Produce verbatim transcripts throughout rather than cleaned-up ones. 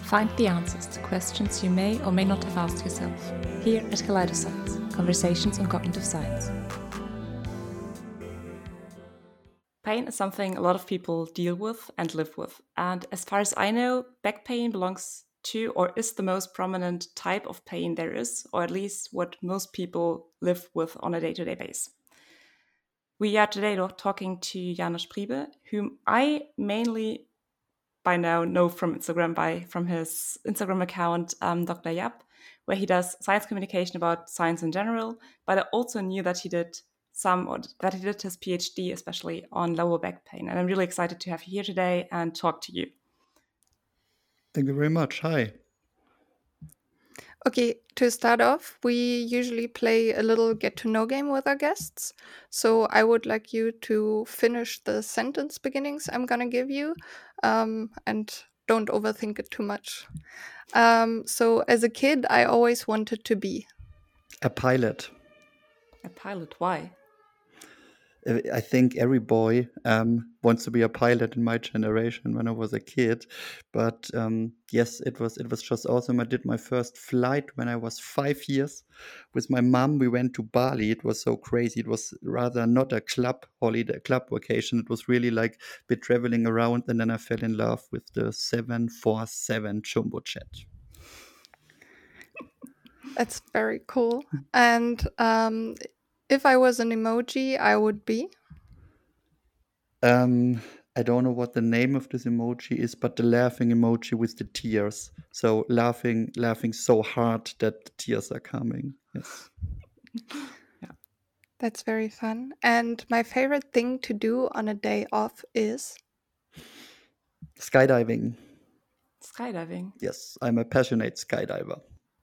Find the answers to questions you may or may not have asked yourself here at Kaleidoscience, Conversations on Cognitive Science. Pain is something a lot of people deal with and live with. And as far as I know, back pain belongs to or is the most prominent type of pain there is, or at least what most people live with on a day-to-day basis. We are today talking to Janusz Priebe, whom I mainly by now know from Instagram, by from his Instagram account, um, Doctor Yap, where he does science communication about science in general. But I also knew that he did some, or that he did his PhD, especially on lower back pain. And I'm really excited to have you here today and talk to you. Thank you very much. Hi. Okay, to start off, we usually play a little get to know game with our guests. So I would like you to finish the sentence beginnings I'm going to give you, um, and don't overthink it too much. Um, so as a kid, I always wanted to be A pilot. A pilot, why? I think every boy um, wants to be a pilot in my generation when I was a kid. But um, yes, it was it was just awesome. I did my first flight when I was five years with my mom. We went to Bali. It was so crazy. It was rather not a club holiday, club vacation. It was really like a bit traveling around. And then I fell in love with the seven forty-seven jumbo jet. That's very cool. And um, if I was an emoji, I would be. Um, I don't know what the name of this emoji is, but the laughing emoji with the tears. So laughing, laughing so hard that the tears are coming. Yes. Yeah. That's very fun. And my favorite thing to do on a day off is skydiving. Skydiving. Yes, I'm a passionate skydiver.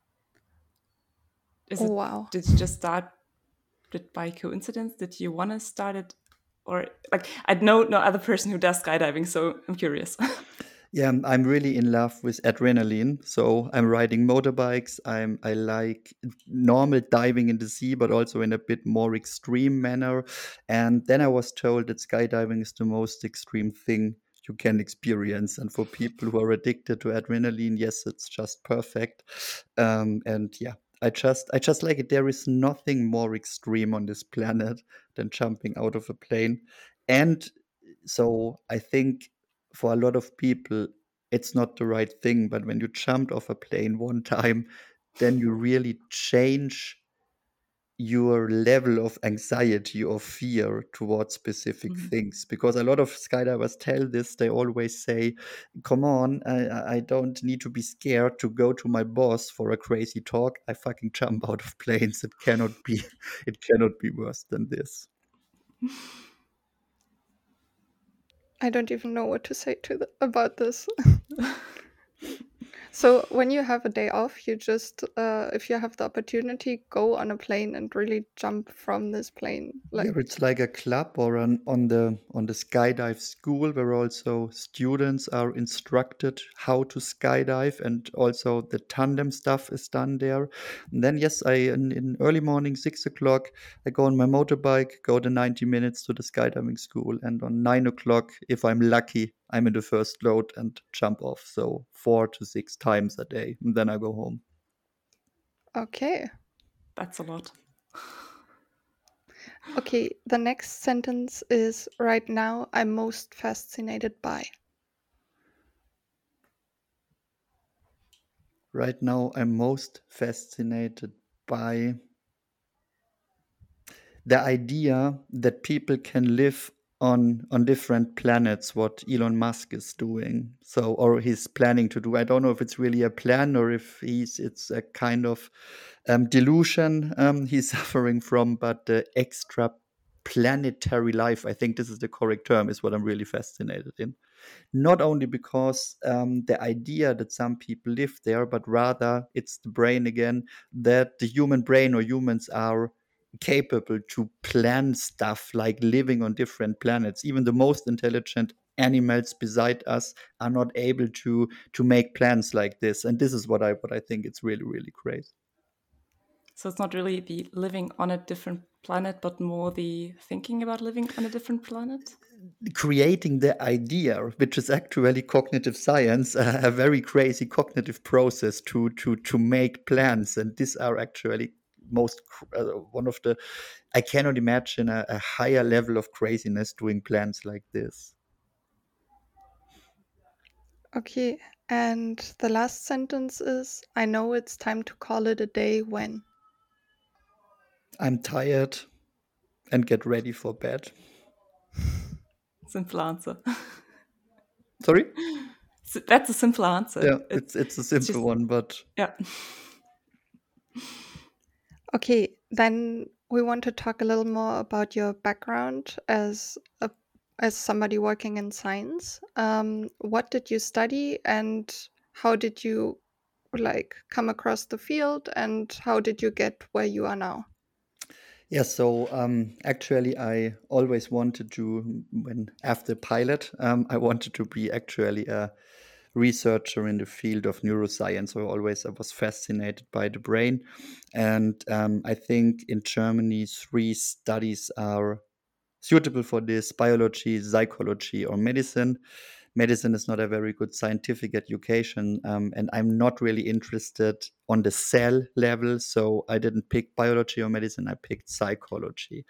Is oh, it, wow. Did you just start it by coincidence? Did you want to start it? Or like, I know no other person who does skydiving, so I'm curious. Yeah, I'm really in love with adrenaline. So I'm riding motorbikes. I'm I like normal diving in the sea, but also in a bit more extreme manner. And then I was told that skydiving is the most extreme thing you can experience. And for people who are addicted to adrenaline, yes, it's just perfect. Um, and yeah, I just I just like it. There is nothing more extreme on this planet than jumping out of a plane. And so I think for a lot of people, it's not the right thing. But when you jumped off a plane one time, then you really change your level of anxiety or fear towards specific Mhm. things. Because a lot of skydivers tell this, they always say, come on, I, I don't need to be scared to go to my boss for a crazy talk. I fucking jump out of planes. It cannot be, it cannot be worse than this. I don't even know what to say to the, about this. So when you have a day off, you just, uh, if you have the opportunity, go on a plane and really jump from this plane. Like, yeah, it's like a club or an, on the on the skydive school where also students are instructed how to skydive, and also the tandem stuff is done there. And then yes, I in, in early morning six o'clock I go on my motorbike, go the ninety minutes to the skydiving school, and on nine o'clock, if I'm lucky, I'm in the first load and jump off. So four to six times a day, and then I go home. Okay. That's a lot. Okay, the next sentence is right now I'm most fascinated by. Right now I'm most fascinated by the idea that people can live on on different planets, what Elon Musk is doing, so or he's planning to do. I don't know if it's really a plan or if he's it's a kind of um, delusion um, he's suffering from, but the extra planetary life, I think this is the correct term, is what I'm really fascinated in. Not only because um, the idea that some people live there, but rather it's the brain again, that the human brain or humans are capable to plan stuff like living on different planets. Even the most intelligent animals beside us are not able to to make plans like this. And this is what I what I think it's really, really crazy. So it's not really the living on a different planet, but more the thinking about living on a different planet? creating the idea, which is actually cognitive science, a, a very crazy cognitive process to to to make plans, and these are actually most uh, one of the I cannot imagine a, a higher level of craziness doing plans like this. Okay, and the last sentence is, I know it's time to call it a day when. I'm tired and get ready for bed. Simple answer. Sorry? So that's a simple answer. Yeah, it's it's a simple just, one, but yeah. Okay, then we want to talk a little more about your background as a as somebody working in science. Um, what did you study, and how did you like come across the field, and how did you get where you are now? yeah, so um, actually, I always wanted to, when after pilot, um, I wanted to be actually a researcher in the field of neuroscience. So always I was fascinated by the brain, and um, I think in Germany, three studies are suitable for this: biology, psychology, or medicine. Medicine is not a very good scientific education, um, and I'm not really interested on the cell level. So I didn't pick biology or medicine, I picked psychology.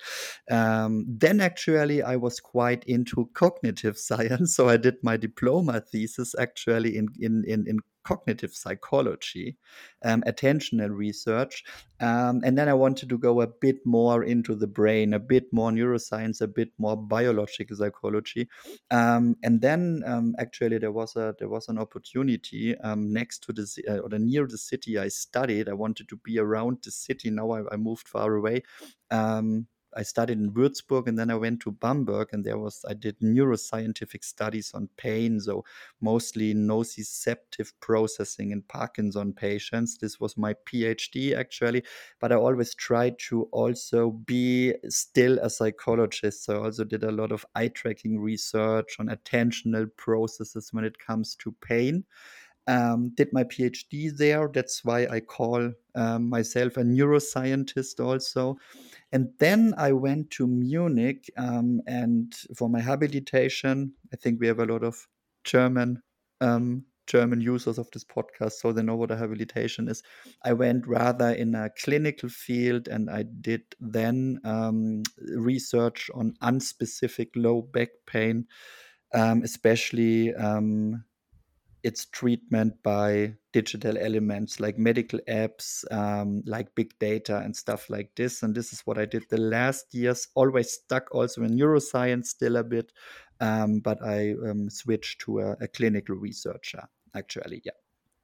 Um, then actually, I was quite into cognitive science. So I did my diploma thesis actually in, in, in, in cognitive psychology, um, attentional research. Um, and then I wanted to go a bit more into the brain, a bit more neuroscience, a bit more biological psychology. Um, and then um, actually there was a there was an opportunity um, next to the ci- uh, or near the city I studied. I wanted to be around the city. Now I, I moved far away. Um, I studied in Würzburg, and then I went to Bamberg, and there was I did neuroscientific studies on pain, so mostly nociceptive processing in Parkinson patients. This was my PhD actually, but I always tried to also be still a psychologist. So I also did a lot of eye tracking research on attentional processes when it comes to pain. Um, did my PhD there. That's why I call um, myself a neuroscientist also. And then I went to Munich, um, and for my habilitation, I think we have a lot of German um, German users of this podcast, so they know what a habilitation is. I went rather in a clinical field, and I did then um, research on unspecific low back pain, um, especially um, its treatment by digital elements like medical apps, um, like big data and stuff like this. And this is what I did the last years, always stuck also in neuroscience still a bit, um, but I um, switched to a, a clinical researcher, actually, yeah.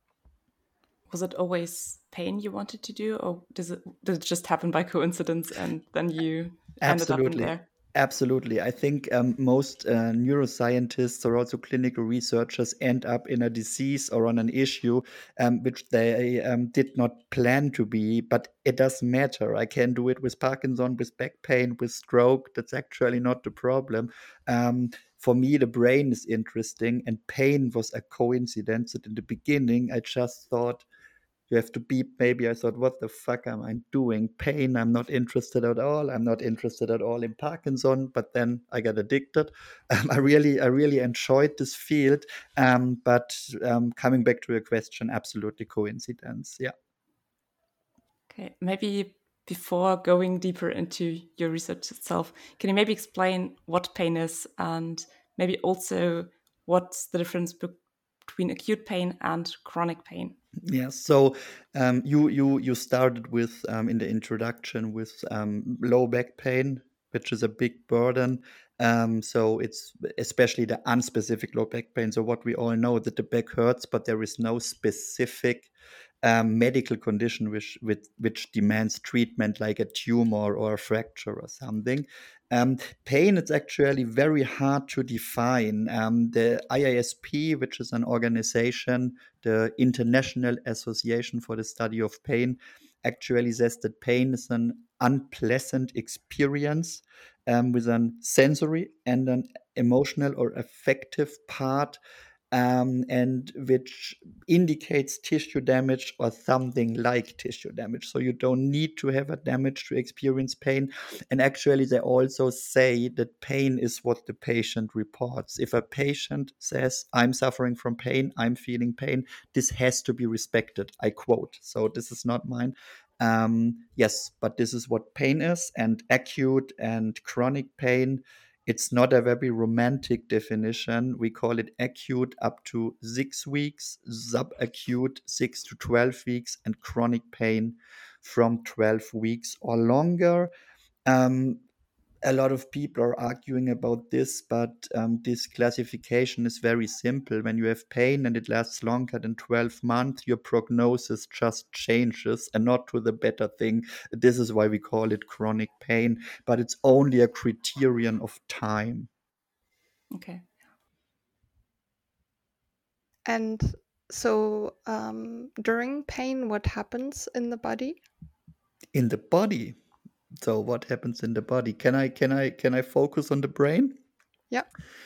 Was it always pain you wanted to do, or does it did it just happen by coincidence and then you ended up in Absolutely. there? Absolutely. I think um, most uh, neuroscientists or also clinical researchers end up in a disease or on an issue um, which they um, did not plan to be, but it doesn't matter. I can do it with Parkinson, with back pain, with stroke. That's actually not the problem. Um, for me, the brain is interesting, and pain was a coincidence that in the beginning I just thought, you have to beep. Maybe I thought, what the fuck am I doing? Pain, I'm not interested at all. I'm not interested at all in Parkinson. But then I got addicted. Um, I really, I really enjoyed this field. Um, but um, coming back to your question, absolutely coincidence. Yeah. Okay, maybe before going deeper into your research itself, can you maybe explain what pain is, and maybe also what's the difference be- between acute pain and chronic pain? Yeah, so um, you you you started with um, in the introduction with um, low back pain, which is a big burden. Um, so it's especially the unspecific low back pain. So what we all know that the back hurts, but there is no specific um, medical condition which, which which demands treatment, like a tumor or a fracture or something. Um, pain is actually very hard to define. Um, the I A S P, which is an organization, the International Association for the Study of Pain, actually says that pain is an unpleasant experience um, with an sensory and an emotional or affective part. um, and which indicates tissue damage or something like tissue damage. So you don't need to have a damage to experience pain. And actually, they also say that pain is what the patient reports. If a patient says, I'm suffering from pain, I'm feeling pain, this has to be respected. I quote. So this is not mine. Um, yes, but this is what pain is, and acute and chronic pain. It's not a very romantic definition. We call it acute up to six weeks, subacute six to twelve weeks, and chronic pain from twelve weeks or longer. Um, a lot of people are arguing about this, but um, this classification is very simple. When you have pain and it lasts longer than twelve months, your prognosis just changes, and not to the better thing. This is why we call it chronic pain, but it's only a criterion of time. Okay. And so um, during pain, what happens in the body? In the body. So what happens in the body? Can I can I can I focus on the brain? Yeah.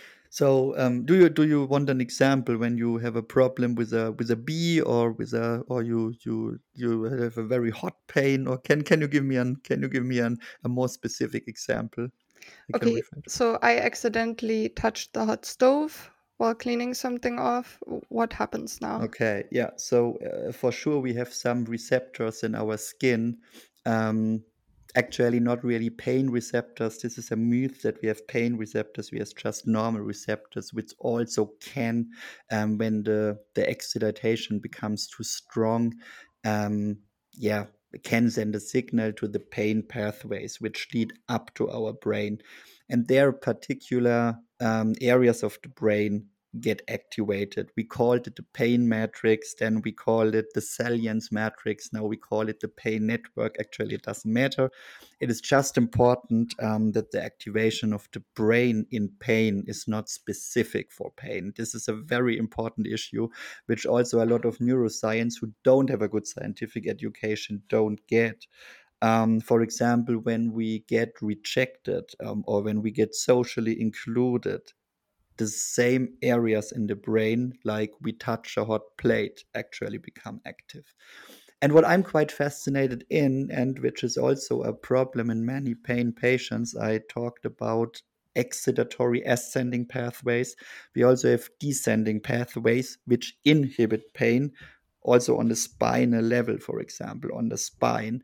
So um, do you do you want an example when you have a problem with a with a bee, or with a or you you you have a very hot pain, or can can you give me an can you give me an a more specific example I can Okay, refer to? so I accidentally touched the hot stove while cleaning something off. What happens now? Okay, yeah. So uh, for sure, we have some receptors in our skin. Um, actually, not really pain receptors. This is a myth that we have pain receptors. We have just normal receptors, which also can, um, when the the excitation becomes too strong, um, yeah, can send a signal to the pain pathways, which lead up to our brain, and there are particular um, areas of the brain get activated. We called it the pain matrix, then we called it the salience matrix, now we call it the pain network. Actually, it doesn't matter. It is just important um, that the activation of the brain in pain is not specific for pain. This is a very important issue, which also a lot of neuroscience who don't have a good scientific education don't get. Um, for example, when we get rejected, um, or when we get socially included, the same areas in the brain, like we touch a hot plate, actually become active. And what I'm quite fascinated in, and which is also a problem in many pain patients, I talked about excitatory ascending pathways. We also have descending pathways which inhibit pain, also on the spinal level, for example, on the spine.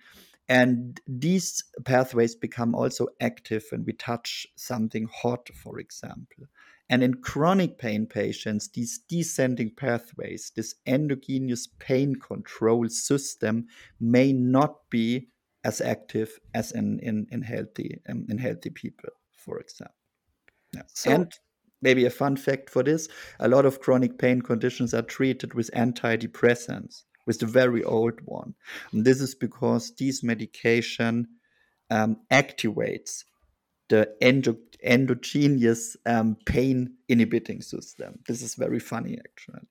And these pathways become also active when we touch something hot, for example. And in chronic pain patients, these descending pathways, this endogenous pain control system, may not be as active as in, in, in healthy um, in healthy people, for example. Yeah. So, And maybe a fun fact for this, a lot of chronic pain conditions are treated with antidepressants, with the very old one. And this is because these medication um, activates the endo- endogenous um, pain inhibiting system. This is very funny, actually.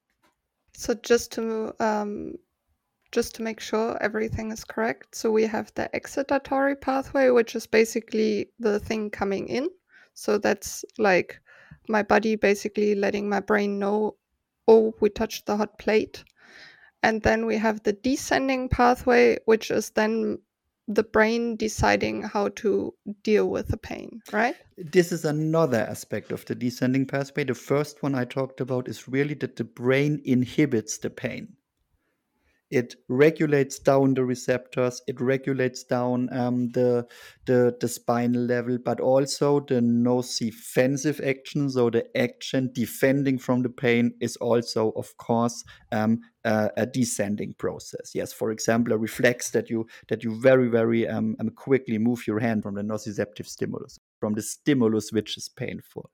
so just to um, just to make sure everything is correct, so we have the excitatory pathway, which is basically the thing coming in. So that's like my body basically letting my brain know, oh, we touched the hot plate. And then we have the descending pathway, which is then the brain deciding how to deal with the pain, right? This is another aspect of the descending pathway. The first one I talked about is really that the brain inhibits the pain. It regulates down the receptors, it regulates down um, the, the the spinal level, but also the nocifensive action, so the action defending from the pain, is also, of course, um, uh, a descending process. Yes, for example, a reflex that you that you very very um, um, quickly move your hand from the nociceptive stimulus, from the stimulus which is painful.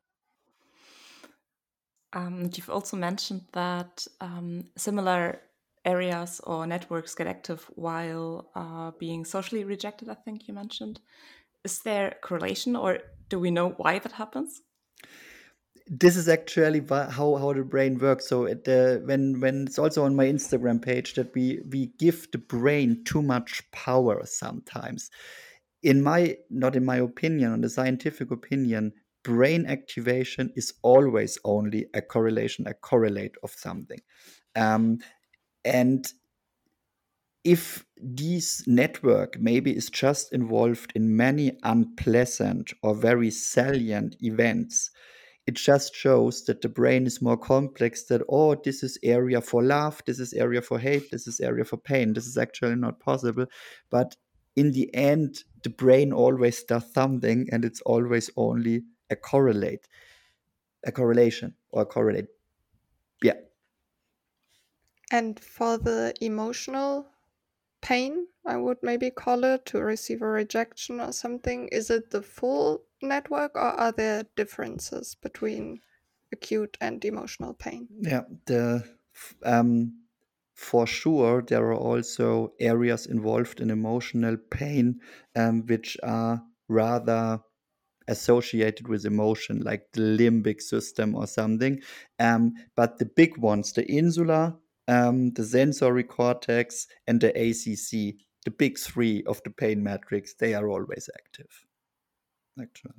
Um, you've also mentioned that um, similar areas or networks get active while uh, being socially rejected, I think you mentioned. Is there correlation, or do we know why that happens? This is actually how, how the brain works. So it, uh, when when it's also on my Instagram page that we we give the brain too much power sometimes. In my not in my opinion, on the scientific opinion, brain activation is always only a correlation, a correlate of something. Um, and if this network maybe is just involved in many unpleasant or very salient events, it just shows that the brain is more complex, that, oh, this is area for love, this is area for hate, this is area for pain. This is actually not possible. But in the end, the brain always does something, and it's always only a correlate, a correlation or a correlate. Yeah. And for the emotional pain, I would maybe call it, to receive a rejection or something, is it the full network, or are there differences between acute and emotional pain? Yeah, the um, for sure there are also areas involved in emotional pain, um, which are rather associated with emotion, like the limbic system or something. Um, but the big ones, the insula, um, the sensory cortex, and the A C C, the big three of the pain matrix, they are always active, actually.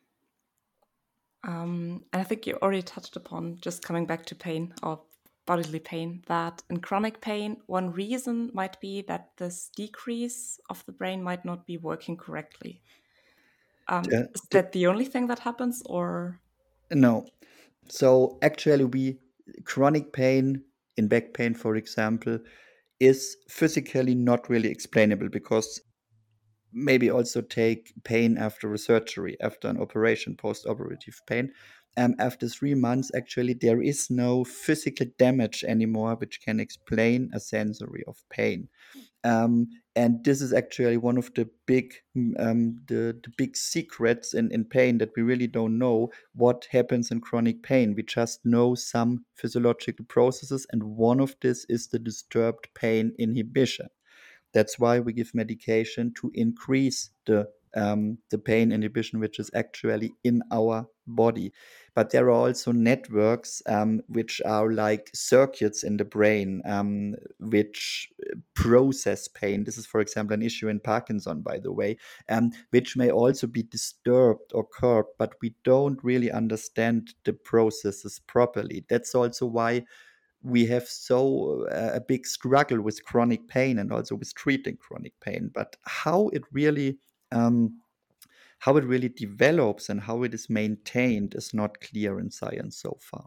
Um, and I think you already touched upon, just coming back to pain or bodily pain, that in chronic pain, one reason might be that this decrease of the brain might not be working correctly. Um, The- is the- that the only thing that happens, or? no. So actually, we chronic pain in back pain, for example, is physically not really explainable, because maybe also take pain after a surgery, after an operation, post-operative pain. Um, after three months, actually, there is no physical damage anymore which can explain a sensory of pain. Um, and this is actually one of the big um, the, the big secrets in, in pain, that we really don't know what happens in chronic pain. We just know some physiological processes, and one of this is the disturbed pain inhibition. That's why we give medication to increase the um, the pain inhibition, which is actually in our body. But there are also networks um, which are like circuits in the brain, um, which process pain. This is, for example, an issue in Parkinson, by the way, um, which may also be disturbed or curbed, but we don't really understand the processes properly. That's also why we have so uh, a big struggle with chronic pain, and also with treating chronic pain. But how it really um, how it really develops and how it is maintained is not clear in science so far.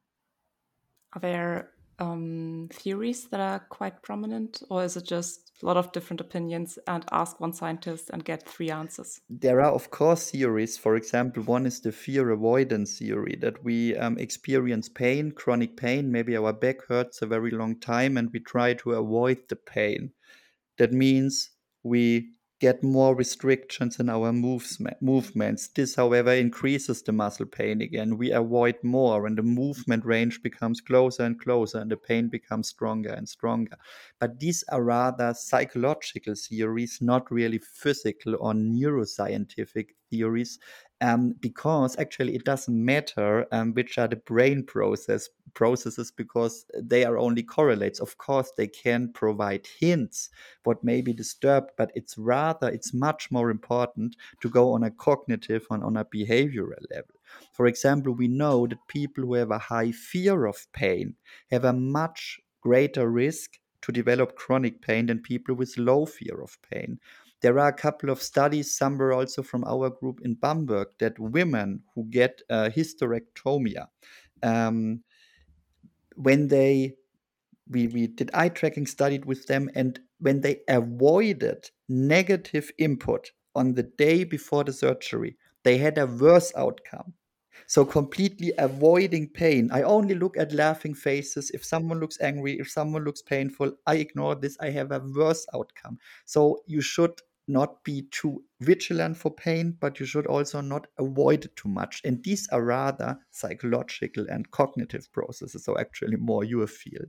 Are there um, theories that are quite prominent, or is it just a lot of different opinions and ask one scientist and get three answers? There are, of course, theories. For example, one is the fear avoidance theory, that we um, experience pain, chronic pain. Maybe our back hurts a very long time, and we try to avoid the pain. That means we get more restrictions in our moves, movements. This, however, increases the muscle pain again. We avoid more, and the movement range becomes closer and closer, and the pain becomes stronger and stronger. But these are rather psychological theories, not really physical or neuroscientific theories. Um, because actually it doesn't matter um, which are the brain process processes, because they are only correlates. Of course, they can provide hints what may be disturbed, but it's rather, it's much more important to go on a cognitive, on, on a behavioral level. For example, we know that people who have a high fear of pain have a much greater risk to develop chronic pain than people with low fear of pain. There are a couple of studies, some were also from our group in Bamberg, that women who get a hysterectomia, um, when they we, we did eye tracking, studied with them, and when they avoided negative input on the day before the surgery, they had a worse outcome. So completely avoiding pain. I only look at laughing faces. If someone looks angry, if someone looks painful, I ignore this. I have a worse outcome. So you should not be too vigilant for pain, but you should also not avoid it too much. And these are rather psychological and cognitive processes, so actually more your field.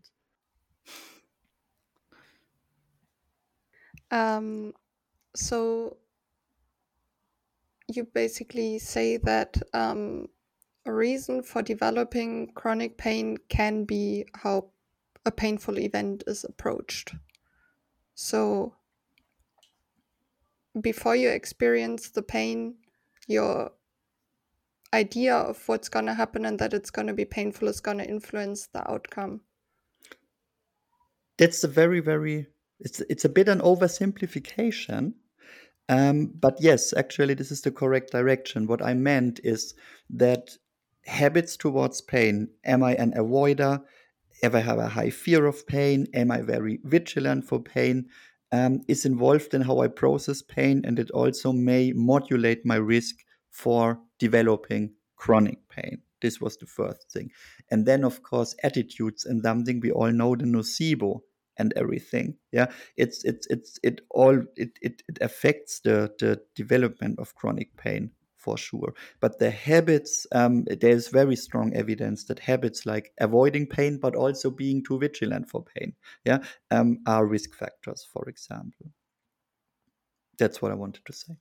Um, so you basically say that um, a reason for developing chronic pain can be how a painful event is approached. So before you experience the pain, you're, idea of what's going to happen and that it's going to be painful is going to influence the outcome? That's a very, very, it's, it's a bit an oversimplification. Um, but yes, actually, this is the correct direction. What I meant is that habits towards pain, am I an avoider? If I have a high fear of pain, am I very vigilant for pain? Um, is involved in how I process pain, and it also may modulate my risk for developing chronic pain. This was the first thing. And then, of course, attitudes and something we all know, the nocebo and everything. Yeah, it's it's it's it all it it, it affects the the development of chronic pain for sure. But the habits, um, there's very strong evidence that habits like avoiding pain, but also being too vigilant for pain, yeah, um, are risk factors, for example. That's what I wanted to say.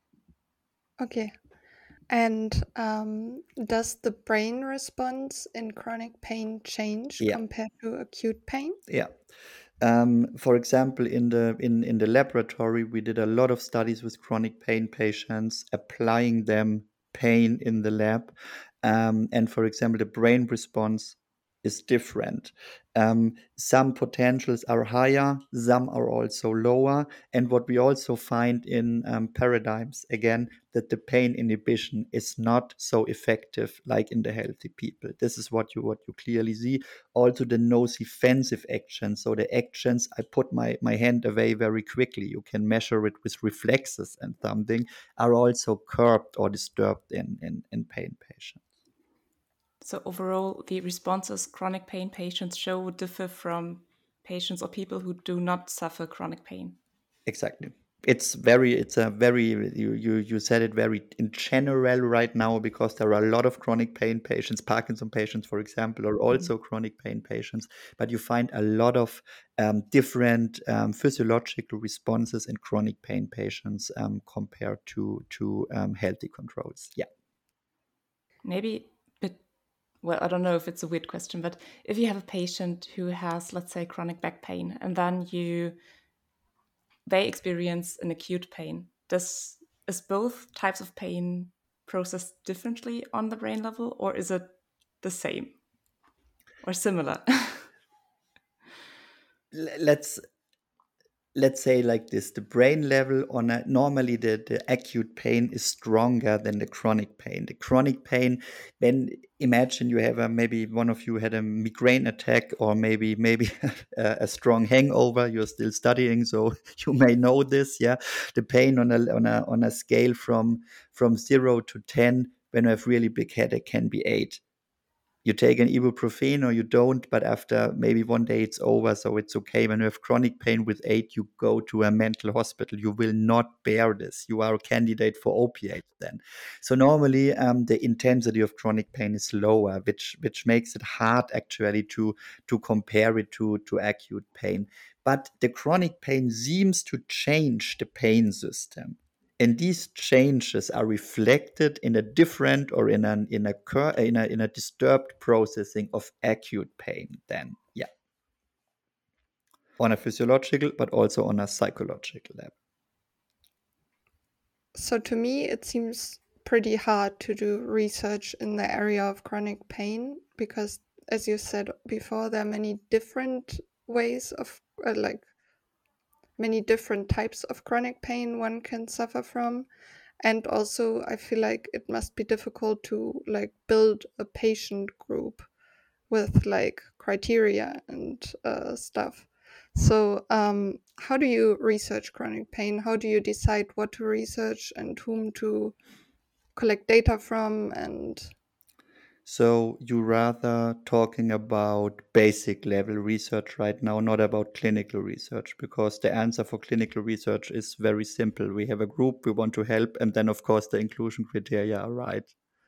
Okay. And um, does the brain response in chronic pain change Yeah. compared to acute pain? Yeah. Um, for example, in the in, in the laboratory, we did a lot of studies with chronic pain patients, applying them pain in the lab. Um, and for example, the brain response is different. Um, some potentials are higher, some are also lower. And what we also find in um, paradigms, again, that the pain inhibition is not so effective like in the healthy people. This is what you what you clearly see. Also the nocifensive actions, so the actions I put my, my hand away very quickly, you can measure it with reflexes and something, are also curbed or disturbed in, in, in pain patients. So overall, the responses chronic pain patients show would differ from patients or people who do not suffer chronic pain. Exactly. It's very, it's a very, you, you, you said it very in general right now, because there are a lot of chronic pain patients. Parkinson patients, for example, are also mm-hmm. chronic pain patients, but you find a lot of um, different um, physiological responses in chronic pain patients um, compared to, to um, healthy controls. Yeah. Maybe, but well, I don't know if it's a weird question, but if you have a patient who has, let's say, chronic back pain, and then you they experience an acute pain, does is both types of pain processed differently on the brain level, or is it the same or similar? let's let's say like this: the brain level on a, normally the, the acute pain is stronger than the chronic pain. The chronic pain, then imagine you have a, maybe one of you had a migraine attack, or maybe maybe a, a strong hangover. You're still studying, so you may know this. Yeah, the pain on a on a on a scale from from zero to ten, when you have really big headache, can be eight. You take an ibuprofen or you don't, but after maybe one day it's over, so it's okay. When you have chronic pain with eight, you go to a mental hospital. You will not bear this. You are a candidate for opiates then. So normally um, the intensity of chronic pain is lower, which which makes it hard actually to to compare it to, to acute pain. But the chronic pain seems to change the pain system. And these changes are reflected in a different or in an in a in a in a disturbed processing of acute pain. Then, yeah, on a physiological but also on a psychological level. So to me, it seems pretty hard to do research in the area of chronic pain because, as you said before, there are many different ways of uh, like many different types of chronic pain one can suffer from. And also I feel like it must be difficult to like build a patient group with like criteria and uh, stuff. So um, how do you research chronic pain? How do you decide what to research and whom to collect data from? And so you rather talking about basic level research right now, not about clinical research, because the answer for clinical research is very simple. We have a group, we want to help, and then of course the inclusion criteria are right.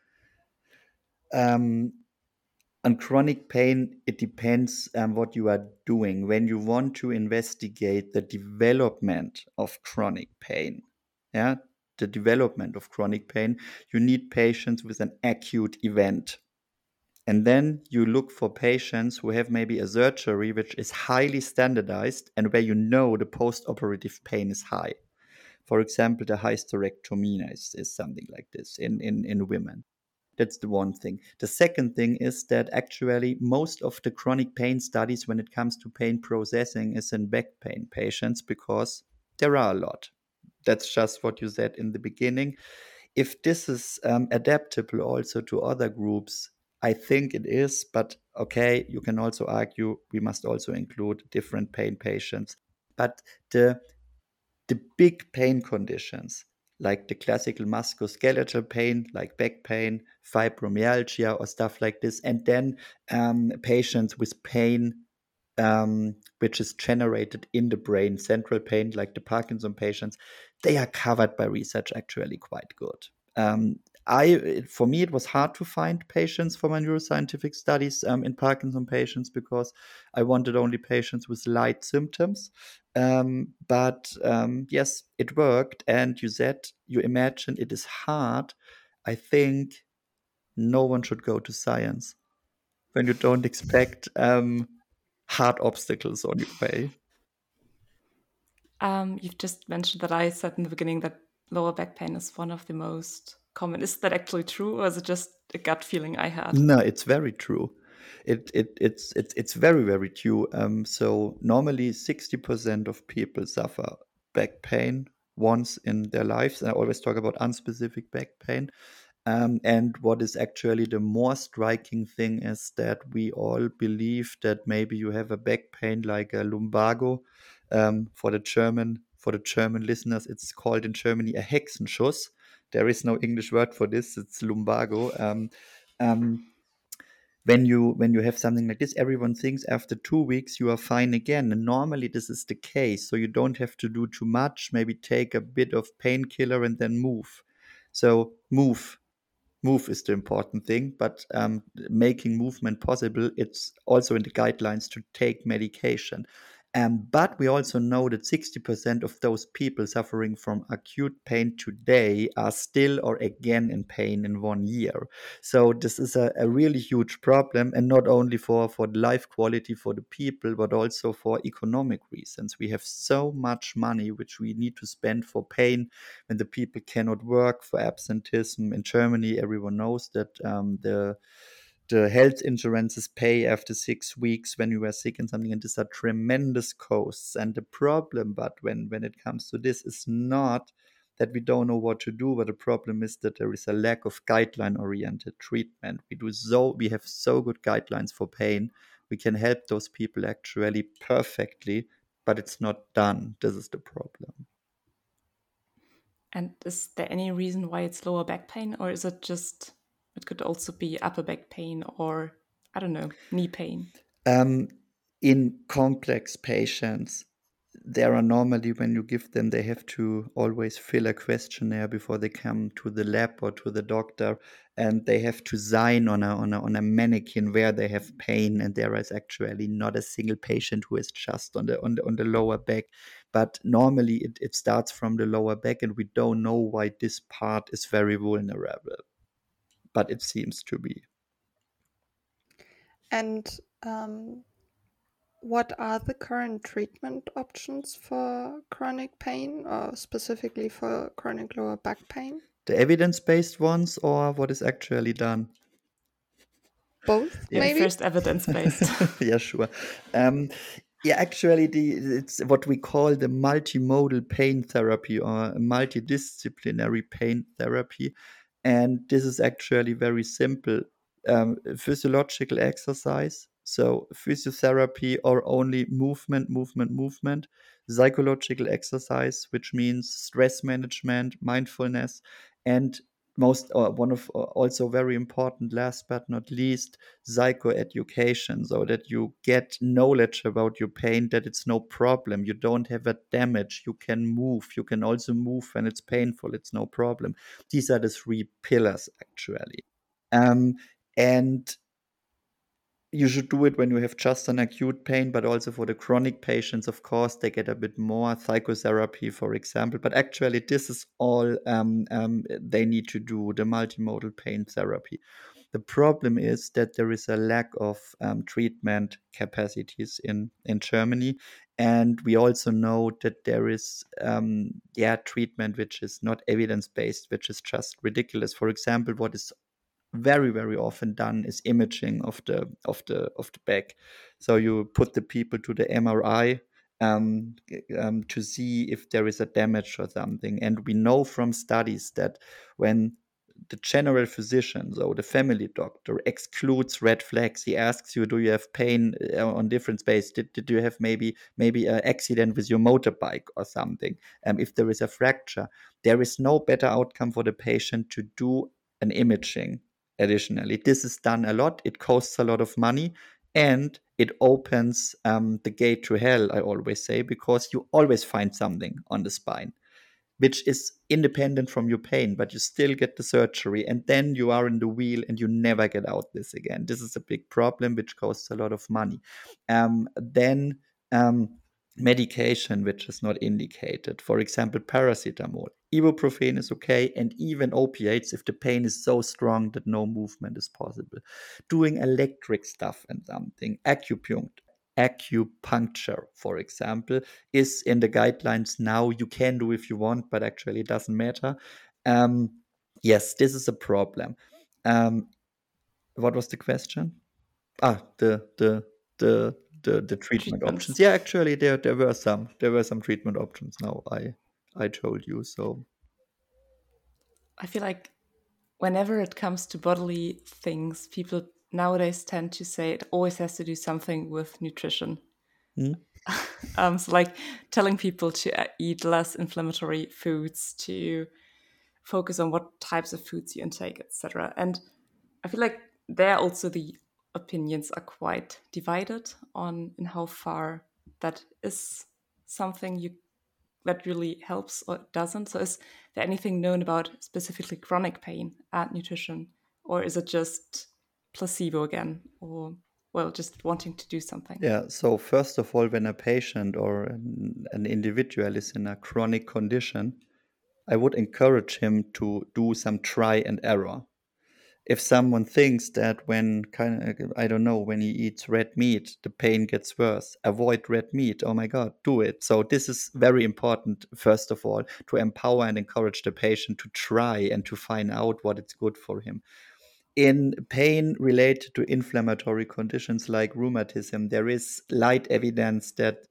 Um, on chronic pain, it depends on what you are doing. When you want to investigate the development of chronic pain, yeah, the development of chronic pain, you need patients with an acute event. And then you look for patients who have maybe a surgery which is highly standardized and where you know the post-operative pain is high. For example, the hysterectomy is, is something like this in, in, in women. That's the one thing. The second thing is that actually most of the chronic pain studies when it comes to pain processing is in back pain patients because there are a lot. That's just what you said in the beginning. If this is um, adaptable also to other groups, I think it is, but okay, you can also argue we must also include different pain patients. But the the big pain conditions, like the classical musculoskeletal pain, like back pain, fibromyalgia, or stuff like this, and then um, patients with pain um, which is generated in the brain, central pain, like the Parkinson patients, they are covered by research actually quite good. Um, I, for me, it was hard to find patients for my neuroscientific studies um, in Parkinson patients because I wanted only patients with light symptoms. Um, but um, yes, it worked. And you said, you imagine it is hard. I think no one should go to science when you don't expect um, hard obstacles on your way. Um, you've just mentioned that I said in the beginning that lower back pain is one of the most common. Is that actually true, or is it just a gut feeling I had? No, it's very true. It it it's it's it's very very true. Um, so normally sixty percent of people suffer back pain once in their lives. And I always talk about unspecific back pain. Um, and what is actually the more striking thing is that we all believe that maybe you have a back pain like a lumbago. Um, for the German for the German listeners, it's called in Germany a Hexenschuss. There is no English word for this. It's lumbago. Um, um, when you when you have something like this, everyone thinks after two weeks you are fine again, and normally this is the case. So you don't have to do too much. Maybe take a bit of painkiller and then move. So move move is the important thing, but um, making movement possible, it's also in the guidelines to take medication. Um, but we also know that sixty percent of those people suffering from acute pain today are still or again in pain in one year. So this is a, a really huge problem, and not only for, for the life quality for the people, but also for economic reasons. We have so much money which we need to spend for pain when the people cannot work, for absenteeism. In Germany, everyone knows that um, the the health insurances pay after six weeks when you were sick and something, and these are tremendous costs. And the problem, but when when it comes to this, is not that we don't know what to do, but the problem is that there is a lack of guideline-oriented treatment. We do so we have so good guidelines for pain. We can help those people actually perfectly, but it's not done. This is the problem. And is there any reason why it's lower back pain, or is it just, it could also be upper back pain or, I don't know, knee pain? Um, in complex patients, there are normally, when you give them, they have to always fill a questionnaire before they come to the lab or to the doctor, and they have to sign on a on a, on a mannequin where they have pain, and there is actually not a single patient who is just on the on the on the lower back. But normally it, it starts from the lower back, and we don't know why this part is very vulnerable, but it seems to be. And um, what are the current treatment options for chronic pain, or specifically for chronic lower back pain? The evidence-based ones, or what is actually done? Both, Yeah. The maybe? first evidence-based. Yeah, sure. Um, yeah, actually, the it's what we call the multimodal pain therapy or multidisciplinary pain therapy, and this is actually very simple. Um, physiological exercise, so physiotherapy or only movement, movement, movement. Psychological exercise, which means stress management, mindfulness, and most or one of uh, also very important, last but not least, psychoeducation, so that you get knowledge about your pain, that it's no problem, you don't have a damage, you can move, you can also move when it's painful, it's no problem. These are the three pillars actually. um, and you should do it when you have just an acute pain, but also for the chronic patients, of course, they get a bit more psychotherapy, for example. But actually, this is all um, um, they need to do, the multimodal pain therapy. The problem is that there is a lack of um, treatment capacities in, in Germany. And we also know that there is, um, yeah, treatment which is not evidence based, which is just ridiculous. For example, what is very very often done is imaging of the of the of the back. So you put the people to the M R I um, um, to see if there is a damage or something. And we know from studies that when the general physician, so the family doctor, excludes red flags, he asks you, do you have pain uh, on different space? Did, did you have maybe maybe an accident with your motorbike or something? Um, if there is a fracture, there is no better outcome for the patient to do an imaging. Additionally, this is done a lot. It costs a lot of money, and it opens um, the gate to hell, I always say, because you always find something on the spine which is independent from your pain, but you still get the surgery, and then you are in the wheel and you never get out this again. This is a big problem which costs a lot of money. Um, then um, medication which is not indicated, for example, paracetamol. Ibuprofen is okay, and even opiates if the pain is so strong that no movement is possible. Doing electric stuff and something, acupuncture, acupuncture, for example, is in the guidelines now. You can do if you want, but actually it doesn't matter. Um, yes, this is a problem. Um, what was the question? Ah, the the the the, the treatment Treatments. options. Yeah, actually there there were some there were some treatment options. Now I I told you so. I feel like whenever it comes to bodily things, people nowadays tend to say it always has to do something with nutrition. Hmm? um, so, like telling people to uh, eat less inflammatory foods, to focus on what types of foods you intake, et cetera. And I feel like there also the opinions are quite divided on in how far that is something you that really helps or doesn't. So is there anything known about specifically chronic pain and nutrition, or is it just placebo again, or well, just wanting to do something? Yeah, so first of all, when a patient or an, an individual is in a chronic condition, I would encourage him to do some try and error. If someone thinks that when kind of, I don't know, when he eats red meat, the pain gets worse, avoid red meat. Oh my God, do it. So this is very important, first of all, to empower and encourage the patient to try and to find out what is good for him. In pain related to inflammatory conditions like rheumatism, there is light evidence that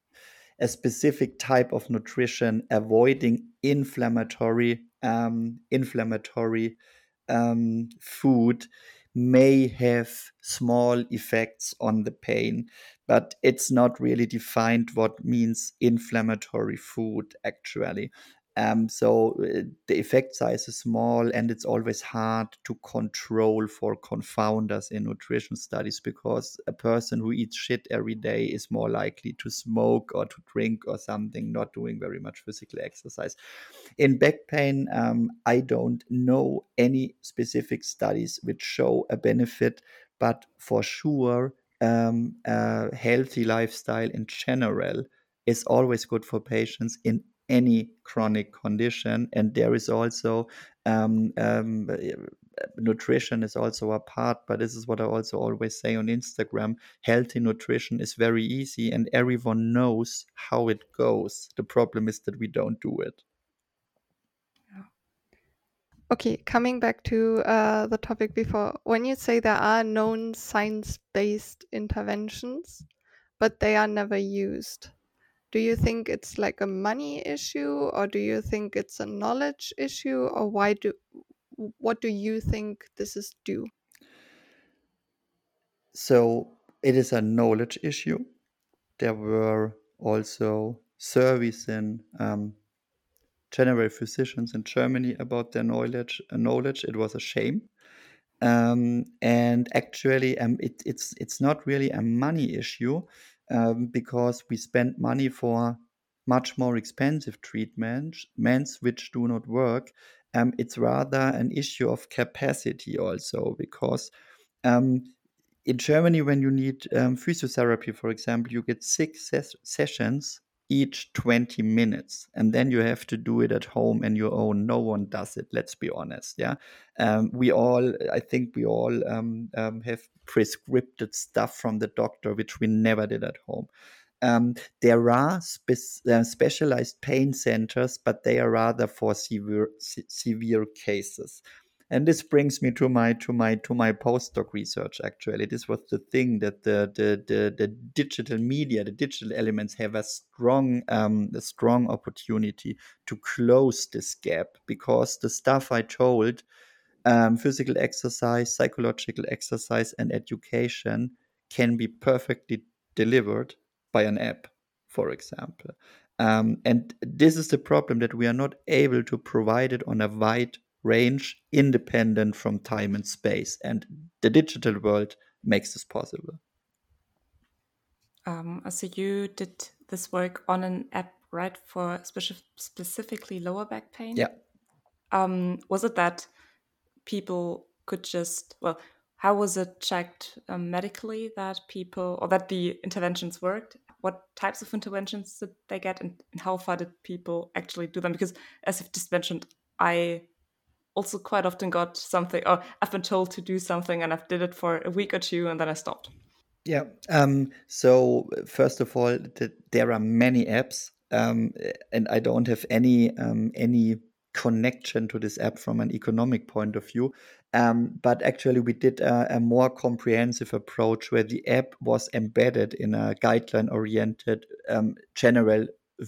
a specific type of nutrition avoiding inflammatory um, inflammatory um, food may have small effects on the pain, but it's not really defined what means inflammatory food actually. Um, so uh, the effect size is small, and it's always hard to control for confounders in nutrition studies, because a person who eats shit every day is more likely to smoke or to drink or something, not doing very much physical exercise. In back pain, um, I don't know any specific studies which show a benefit, but for sure, um, a healthy lifestyle in general is always good for patients in any chronic condition. And there is also um, um, nutrition is also a part, but this is what I also always say on Instagram. Healthy nutrition is very easy and everyone knows how it goes. The problem is that we don't do it. Okay, coming back to uh, the topic before, when you say there are known science-based interventions, but they are never used, do you think it's like a money issue, or do you think it's a knowledge issue, or why do what do you think this is due? So it is a knowledge issue. There were also surveys in um, general physicians in Germany about their knowledge. Uh, knowledge. It was a shame. Um, and actually, um, it, it's it's not really a money issue, um, because we spend money for much more expensive treatments, ments which do not work. Um, it's rather an issue of capacity also, because um, in Germany, when you need um, physiotherapy, for example, you get six ses- sessions, each twenty minutes, and then you have to do it at home and your own. No one does it, let's be honest. Yeah. Um, we all, I think we all um, um, have prescripted stuff from the doctor, which we never did at home. Um, there are spe- uh, specialized pain centers, but they are rather for severe, se- severe cases. And this brings me to my to my to my postdoc research. Actually, this was the thing that the the the, the digital media, the digital elements, have a strong um, a strong opportunity to close this gap, because the stuff I told, um, physical exercise, psychological exercise, and education, can be perfectly delivered by an app, for example. Um, and this is the problem, that we are not able to provide it on a wide range, independent from time and space. And the digital world makes this possible. Um, so you did this work on an app, right, for speci- specifically lower back pain? Yeah. Um, was it that people could just, well, how was it checked um, medically that people, or that the interventions worked? What types of interventions did they get, and, and how far did people actually do them? Because as you've just mentioned, I also quite often got something, or I've been told to do something and I've did it for a week or two and then I stopped. Yeah. Um, so first of all, th- there are many apps, um, and I don't have any um, any connection to this app from an economic point of view. Um, but actually, we did a, a more comprehensive approach where the app was embedded in a guideline-oriented, um, general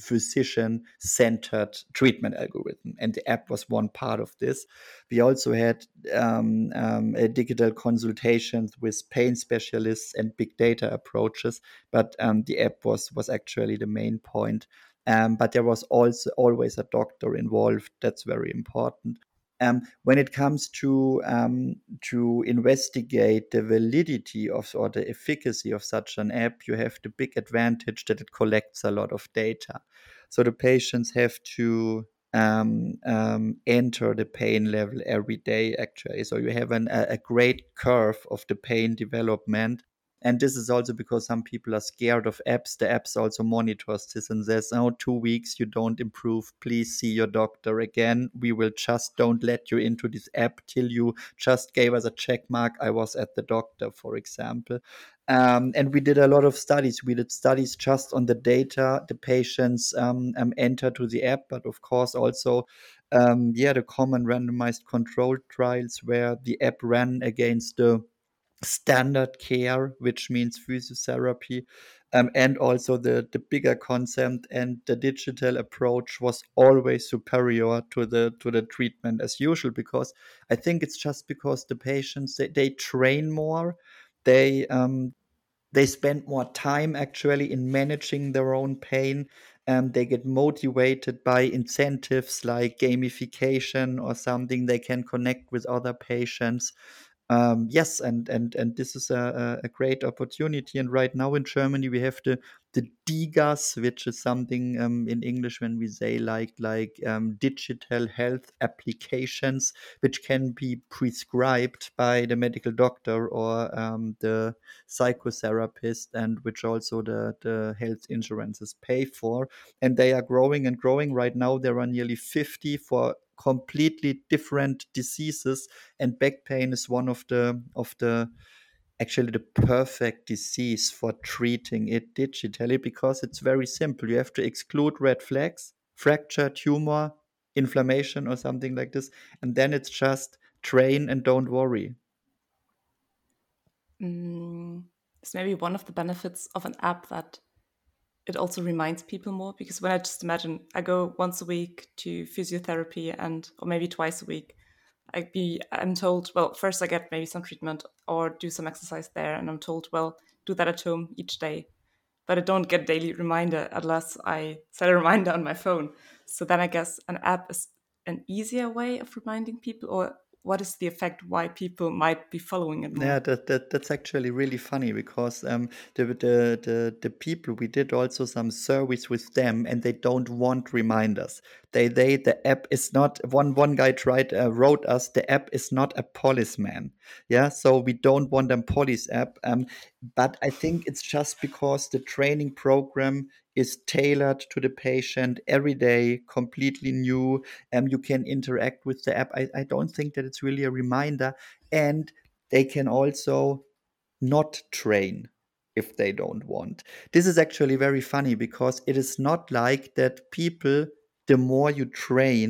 physician-centered treatment algorithm, and the app was one part of this. We also had um, um, uh, digital consultations with pain specialists and big data approaches, but um, the app was was actually the main point. Um, but there was also always a doctor involved. That's very important. Um, when it comes to um, to investigate the validity of or the efficacy of such an app, you have the big advantage that it collects a lot of data. So the patients have to um, um, enter the pain level every day, actually. So you have an, a, a great curve of the pain development. And this is also because some people are scared of apps. The apps also monitors this and says, oh, two weeks you don't improve. Please see your doctor again. We will just don't let you into this app till you just gave us a check mark. I was at the doctor, for example. Um, and we did a lot of studies. We did studies just on the data the patients um, um, enter to the app, but of course also, um, yeah, the common randomized controlled trials where the app ran against the standard care, which means physiotherapy, um, and also the, the bigger concept and the digital approach was always superior to the to the treatment as usual, because I think it's just because the patients they, they train more, they um, they spend more time actually in managing their own pain. Um, they get motivated by incentives like gamification or something. They can connect with other patients. Um, yes, and and and this is a, a great opportunity. And right now in Germany we have the the D G A S, which is something um, in English when we say like like um, digital health applications, which can be prescribed by the medical doctor or um, the psychotherapist, and which also the the health insurances pay for. And they are growing and growing. Right now there are nearly fifty for completely different diseases, and back pain is one of the of the actually the perfect disease for treating it digitally, because it's very simple. You have to exclude red flags, fracture, tumor, inflammation, or something like this, and then it's just train and don't worry. Mm, it's maybe one of the benefits of an app that it also reminds people more, because when I just imagine I go once a week to physiotherapy, and or maybe twice a week, I be I'm told, well, first I get maybe some treatment or do some exercise there, and I'm told, well, do that at home each day. But I don't get daily reminder unless I set a reminder on my phone. So then I guess an app is an easier way of reminding people, or what is the effect why people might be following it Yeah, more? that, that that's actually really funny, because um, the, the the the people, we did also some surveys with them, and they don't want reminders. They they the app is not, one one guy tried uh, wrote us, the app is not a policeman. Yeah, so we don't want a police app. Um, but I think it's just because the training program is tailored to the patient every day, completely new. Um, you can interact with the app. I, I don't think that it's really a reminder, and they can also not train if they don't want. This is actually very funny, because it is not like that people, the more you train,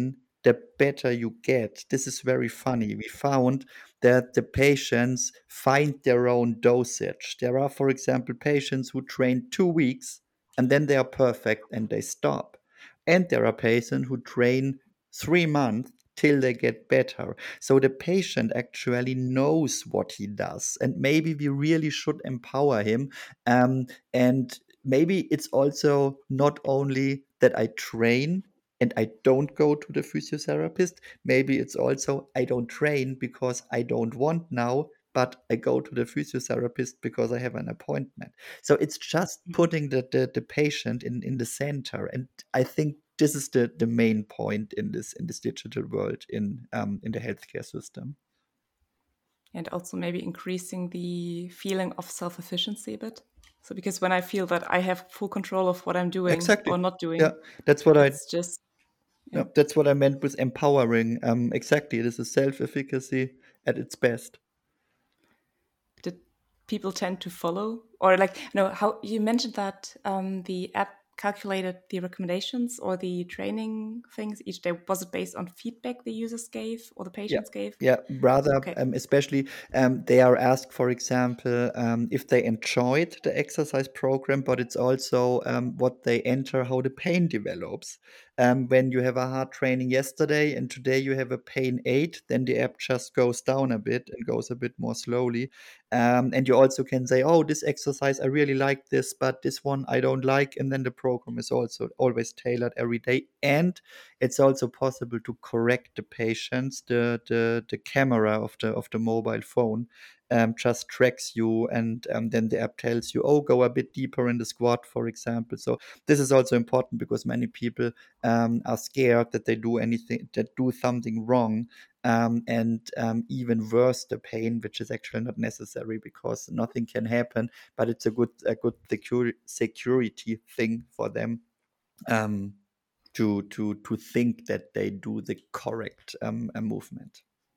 the better you get. This is very funny. We found that the patients find their own dosage. There are, for example, patients who train two weeks and then they are perfect and they stop. And there are patients who train three months till they get better. So the patient actually knows what he does. And maybe we really should empower him. Um, and maybe it's also not only that I train and I don't go to the physiotherapist. Maybe it's also I don't train because I don't want now, but I go to the physiotherapist because I have an appointment. So it's just putting the, the, the patient in, in the center. And I think this is the, the main point in this in this digital world in um, in the healthcare system. And also maybe increasing the feeling of self-efficiency a bit. So because when I feel that I have full control of what I'm doing Exactly. or not doing, Yeah, that's what I it's just yeah, yeah. that's what I meant with empowering. Um, exactly, it is a self-efficacy at its best. Did people tend to follow, or like no? How you mentioned that um, the app calculated the recommendations or the training things each day. Was it based on feedback the users gave or the Yeah, patients gave? yeah, rather, Okay. um, especially um, they are asked, for example, um, if they enjoyed the exercise program, but it's also um, what they enter, how the pain develops. Um, when you have a hard training yesterday and today you have a pain eight, then the app just goes down a bit and goes a bit more slowly. Um, and you also can say, oh, this exercise, I really like this, but this one I don't like. And then the program is also always tailored every day. And it's also possible to correct the patients. The the, the camera of the of the mobile phone um, just tracks you, and um, then the app tells you, oh, go a bit deeper in the squat, for example. So this is also important because many people um, are scared that they do anything, that do something wrong. Um, and um, even worse, the pain, which is actually not necessary because nothing can happen, but it's a good a good security security thing for them. Um, to to to think that they do the correct um, uh, movement.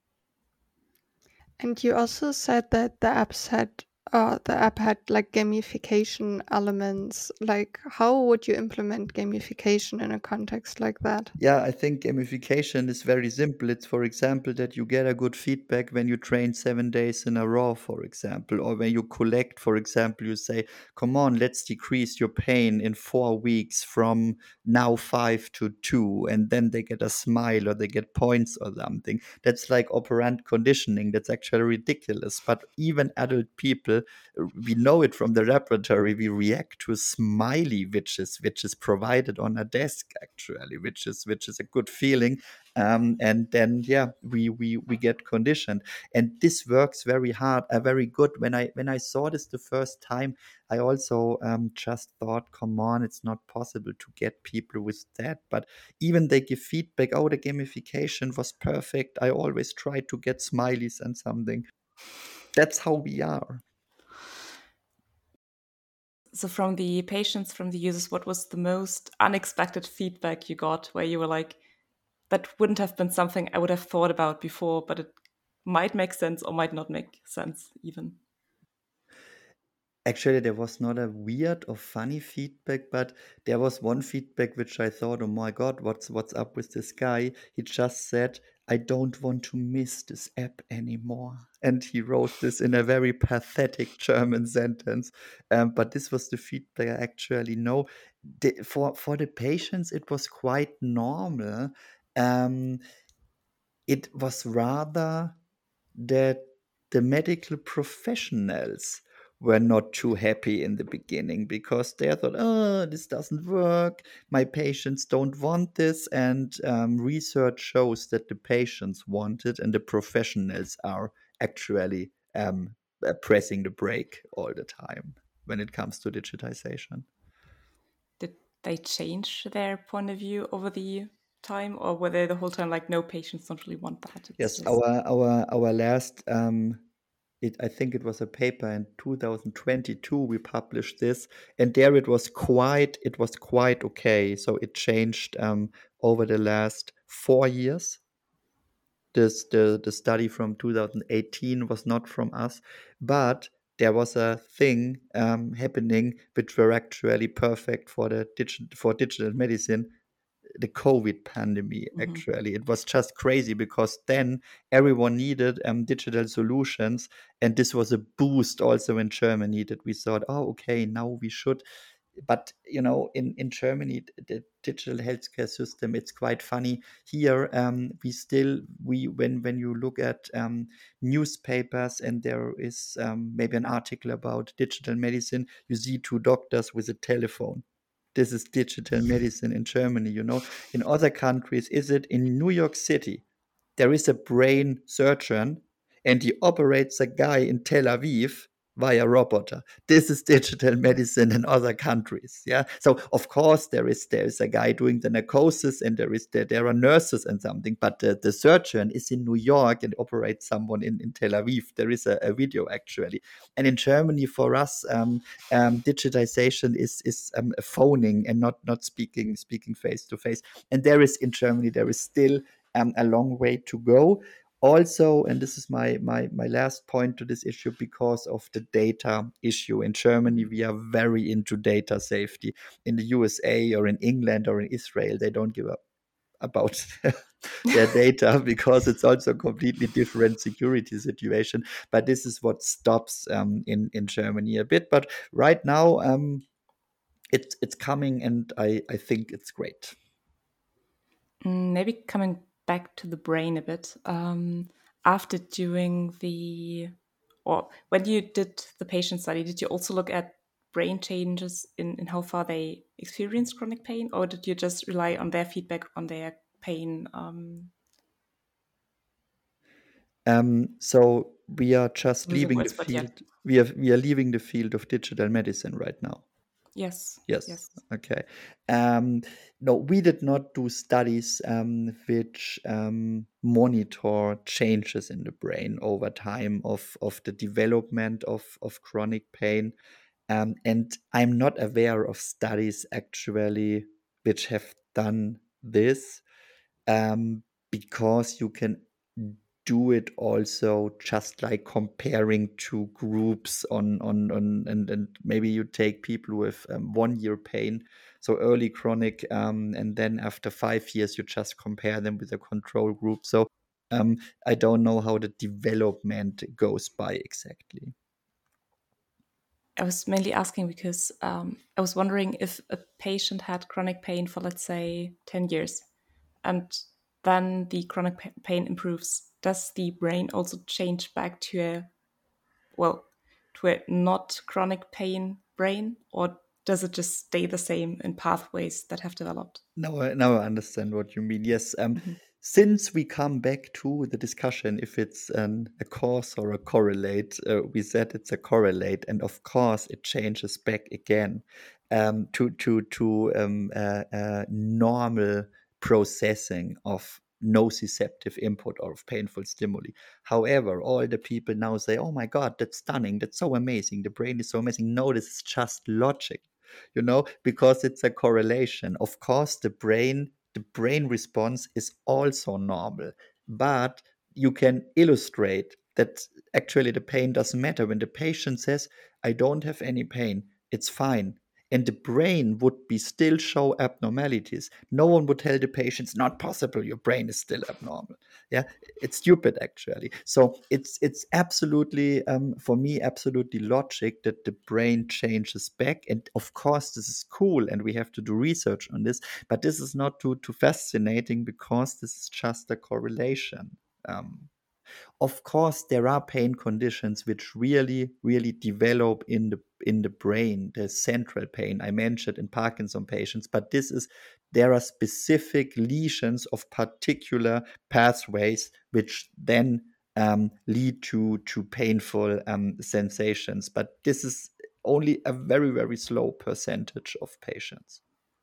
And you also said that the apps had uh, the app had like gamification elements. Like, how would you implement gamification in a context like that? Yeah, I think gamification is very simple. It's, for example, that you get a good feedback when you train seven days in a row, for example, or when you collect, for example, you say, come on, let's decrease your pain in four weeks from now five to two. And then they get a smile or they get points or something. That's like operant conditioning. That's actually ridiculous. But even adult people, we know it from the laboratory, we react to a smiley which is which is provided on a desk, actually, which is which is a good feeling. Um, and then yeah, we we we get conditioned, and this works very hard, uh, very good. When i when i saw this the first time, I also um, just thought, come on, it's not possible to get people with that. But even they give feedback, oh, the gamification was perfect, I always try to get smileys and something. That's how we are. So from the patients, from the users, what was the most unexpected feedback you got where you were like, that wouldn't have been something I would have thought about before, but it might make sense or might not make sense even? Actually, there was not a weird or funny feedback, but there was one feedback which I thought, oh my God, what's what's up with this guy? He just said, I don't want to miss this app anymore. And he wrote this in a very pathetic German sentence. Um, but this was the feedback I actually know. The, for, for the patients, it was quite normal. Um, it was rather that the medical professionals were not too happy in the beginning because they thought, oh, this doesn't work. My patients don't want this. And um, research shows that the patients want it and the professionals are actually um, uh, pressing the brake all the time when it comes to digitization. Did they change their point of view over the time, or were they the whole time like, no, patients don't really want that? It's Yes, just our our our last um, it I think it was a paper in two thousand twenty-two we published this, and there it was quite it was quite okay. So it changed um, over the last four years. This the the study from two thousand eighteen was not from us, but there was a thing um, happening which were actually perfect for the digi- for digital medicine. the COVID pandemic. Mhm. Actually, it was just crazy because then everyone needed um, digital solutions, and this was a boost also in Germany that we thought, oh, okay, now we should. But you know, in in Germany, the digital healthcare system, it's quite funny. Here, um, we still we when when you look at um, newspapers and there is um, maybe an article about digital medicine, you see two doctors with a telephone. This is digital medicine in Germany. You know, in other countries, is it in New York City? There is a brain surgeon, and he operates a guy in Tel Aviv via roboter. This is digital medicine in other countries. Yeah. So of course there is there is a guy doing the narcosis, and there is there, there are nurses and something, but the, the surgeon is in New York and operates someone in, in Tel Aviv. There is a, a video actually. And in Germany, for us, um, um, digitization is is um, phoning and not not speaking speaking face to face. And there is in Germany there is still um, a long way to go. Also, and this is my, my my last point to this issue, because of the data issue in Germany, we are very into data safety. In the U S A or in England or in Israel, they don't give up about their data because it's also a completely different security situation. But this is what stops um, in in Germany a bit. But right now, um, it's it's coming, and I I think it's great. Mm, Maybe coming back to the brain a bit. Um, after doing the, or when you did the patient study, did you also look at brain changes in, in how far they experience chronic pain, or did you just rely on their feedback on their pain? Um, Um, so we are just losing leaving the words, but yeah. field. We are we are leaving the field of digital medicine right now. Yes. Yes. Yes. Okay. Um, no, we did not do studies um, which um, monitor changes in the brain over time of, of the development of, of chronic pain. Um, and I'm not aware of studies actually which have done this, um, because you can do it also just like comparing two groups on on on and, and maybe you take people with um, one year pain, so early chronic, um, and then after five years you just compare them with a control group. So um, I don't know how the development goes by exactly. I was mainly asking because um, I was wondering if a patient had chronic pain for, let's say, ten years, and then the chronic pa- pain improves. Does the brain also change back to a, well, to a not chronic pain brain, or does it just stay the same in pathways that have developed? Now, I, now I understand what you mean. Yes. Um, Mhm. since we come back to the discussion if it's an, a cause or a correlate, uh, we said it's a correlate, and of course it changes back again um, to to to um, uh, uh, normal processing of nociceptive input or of painful stimuli. However, all the people now say, "Oh my God, that's stunning! That's so amazing! The brain is so amazing." No, this is just logic, you know, because it's a correlation. Of course, the brain the brain response is also normal, but you can illustrate that actually the pain doesn't matter. When the patient says, I don't have any pain, it's fine, and the brain would be still show abnormalities, no one would tell the patient it's not possible, your brain is still abnormal. Yeah, it's stupid actually. So it's it's absolutely um, for me absolutely logic that the brain changes back, and of course this is cool and we have to do research on this, but this is not too too fascinating because this is just a correlation. um, of course there are pain conditions which really really develop in the in the brain, the central pain I mentioned in Parkinson patients, but this is there are specific lesions of particular pathways which then um, lead to to painful um, sensations, but this is only a very very slow percentage of patients.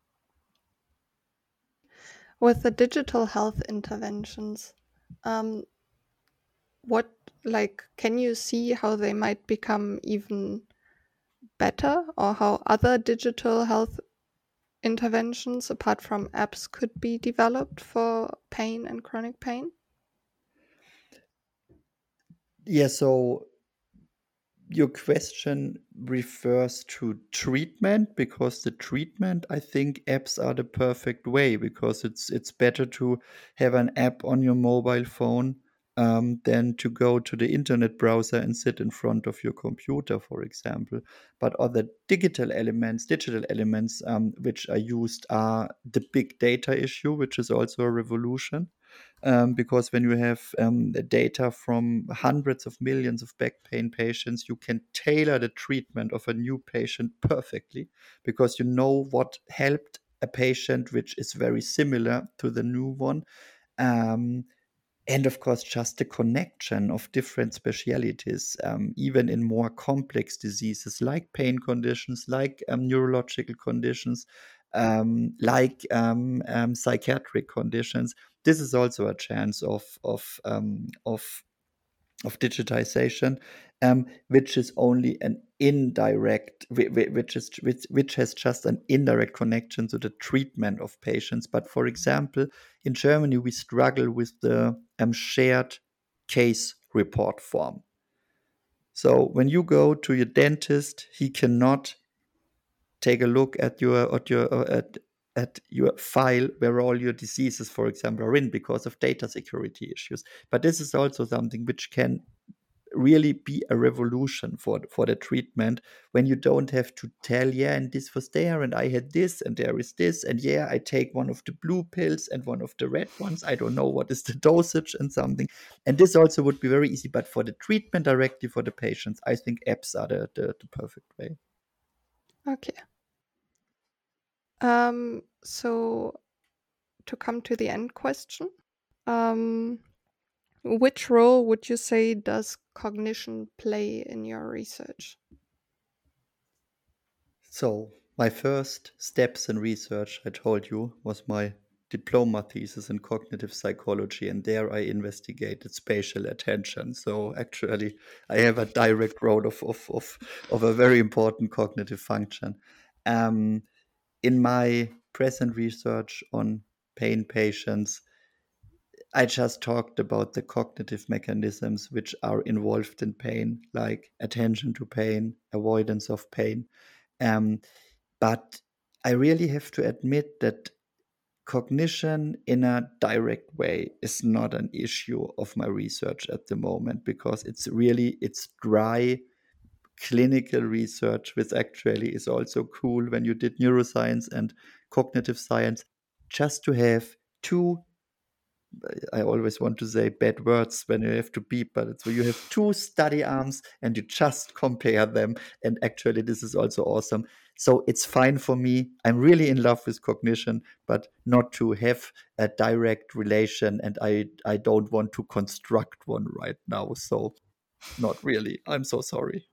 With the digital health interventions, um, what like can you see how they might become even better, or how other digital health interventions apart from apps could be developed for pain and chronic pain? Yeah, so your question refers to treatment, because the treatment, I think apps are the perfect way, because it's it's better to have an app on your mobile phone um, than to go to the internet browser and sit in front of your computer, for example. But other digital elements, digital elements um, which are used are the big data issue, which is also a revolution. Um, because when you have um, the data from hundreds of millions of back pain patients, you can tailor the treatment of a new patient perfectly, because you know what helped a patient which is very similar to the new one. Um, and of course, just the connection of different specialities, um, even in more complex diseases like pain conditions, like um, neurological conditions, um, like um, um, psychiatric conditions. This is also a chance of of um, of of digitization, um, which is only an indirect, whi- whi- which is which, which has just an indirect connection to the treatment of patients. But for example, in Germany, we struggle with the um, shared case report form. So when you go to your dentist, he cannot take a look at your at your uh, at at your file where all your diseases, for example, are in, because of data security issues. But this is also something which can really be a revolution for for the treatment, when you don't have to tell, yeah, and this was there, and I had this, and there is this, and yeah, I take one of the blue pills and one of the red ones, I don't know what is the dosage and something. And this also would be very easy, but for the treatment directly for the patients, I think apps are the, the, the perfect way. Okay. Um, so to come to the end question, um, which role would you say does cognition play in your research? So my first steps in research, I told you, was my diploma thesis in cognitive psychology, and there I investigated spatial attention. So actually, I have a direct role of of of, of a very important cognitive function. Um, in my present research on pain patients, I just talked about the cognitive mechanisms which are involved in pain, like attention to pain, avoidance of pain. Um, but I really have to admit that cognition in a direct way is not an issue of my research at the moment, because it's really it's dry clinical research, which actually is also cool when you did neuroscience and cognitive science, just to have two, I always want to say bad words when you have to beep, but it's where you have two study arms and you just compare them. And actually, this is also awesome. So it's fine for me. I'm really in love with cognition, but not to have a direct relation. And I, I don't want to construct one right now. So not really. I'm so sorry.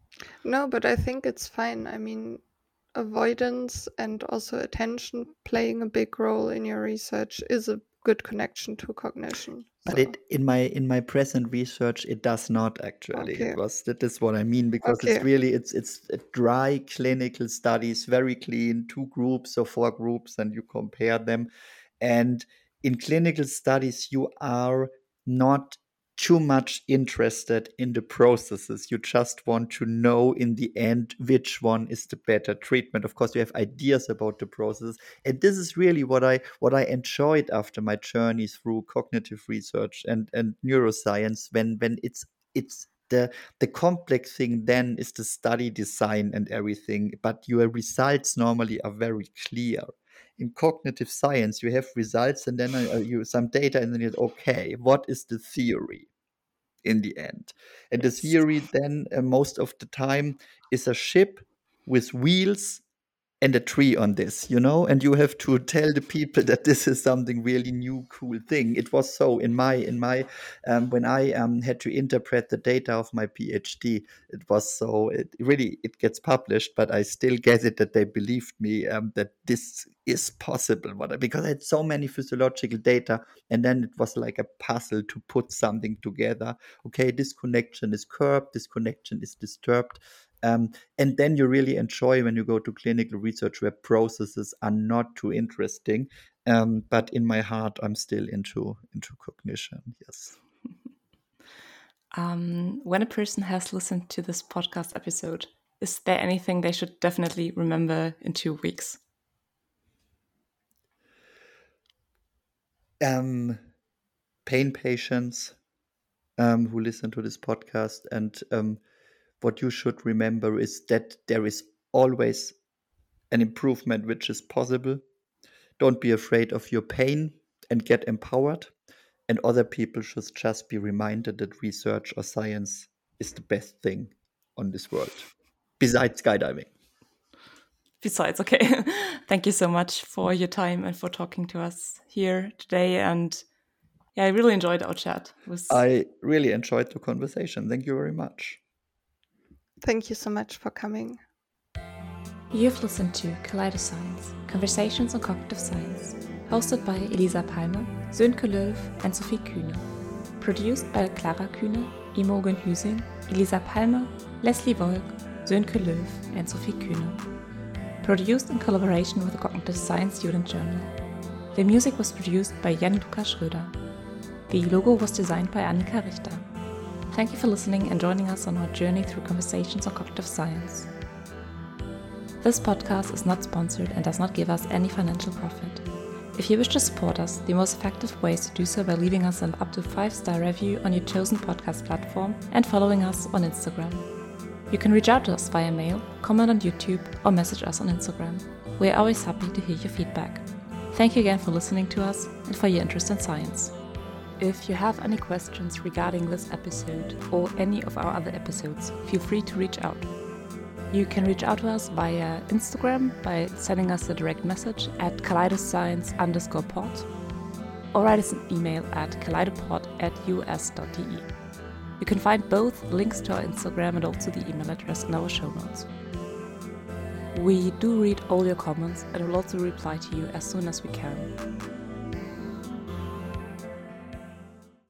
No, but I think it's fine. I mean, avoidance and also attention playing a big role in your research is a good connection to cognition. But So, it in my in my present research, it does not actually. okay. It was that is what I mean, because it's Okay. really it's it's a dry clinical studies, very clean, two groups or four groups, and you compare them. And in clinical studies, you are not too much interested in the processes. You just want to know in the end which one is the better treatment. Of course, you have ideas about the processes, and this is really what I what I enjoyed after my journey through cognitive research and and neuroscience. When when it's it's the the complex thing then is the study design and everything, but your results normally are very clear. In cognitive science, you have results and then uh, you some data, and then you okay, what is the theory in the end? And the Yes. theory then uh, most of the time is a ship with wheels and a tree on this, you know, and you have to tell the people that this is something really new, cool thing. It was so in my in my um, when I um, had to interpret the data of my PhD. It was so it really it gets published, but I still get it that they believed me um, that this is possible. What I- because I had so many physiological data, and then it was like a puzzle to put something together. Okay, this connection is curbed, this connection is disturbed. Um, and then you really enjoy when you go to clinical research where processes are not too interesting. Um, but in my heart, I'm still into into cognition. Yes. Um, when a person has listened to this podcast episode, is there anything they should definitely remember in two weeks? Um, pain patients um, who listen to this podcast, and um, what you should remember is that there is always an improvement which is possible. Don't be afraid of your pain and get empowered. And other people should just be reminded that research or science is the best thing on this world, besides skydiving. Besides, okay. Thank you so much for your time and for talking to us here today. And yeah, I really enjoyed our chat. It was... I really enjoyed the conversation. Thank you very much. Thank you so much for coming. You've listened to Kaleidoscience, Conversations on Cognitive Science, hosted by Elisa Palmer, Sönke Löw and Sophie Kühne. Produced by Clara Kühne, Imogen Hüsing, Elisa Palmer, Leslie Volk, Sönke Löw and Sophie Kühne. Produced in collaboration with the Cognitive Science Student Journal. The music was produced by Jan-Luca Schröder. The logo was designed by Annika Richter. Thank you for listening and joining us on our journey through conversations on cognitive science. This podcast is not sponsored and does not give us any financial profit. If you wish to support us, the most effective way is to do so by leaving us an up to five star review on your chosen podcast platform and following us on Instagram. You can reach out to us via mail, comment on YouTube, or message us on Instagram. We are always happy to hear your feedback. Thank you again for listening to us and for your interest in science. If you have any questions regarding this episode or any of our other episodes, feel free to reach out. You can reach out to us via Instagram by sending us a direct message at kaleidoscience underscore pod or write us an email at kaleidopod at us.de. You can find both links to our Instagram and also the email address in our show notes. We do read all your comments and will also reply to you as soon as we can.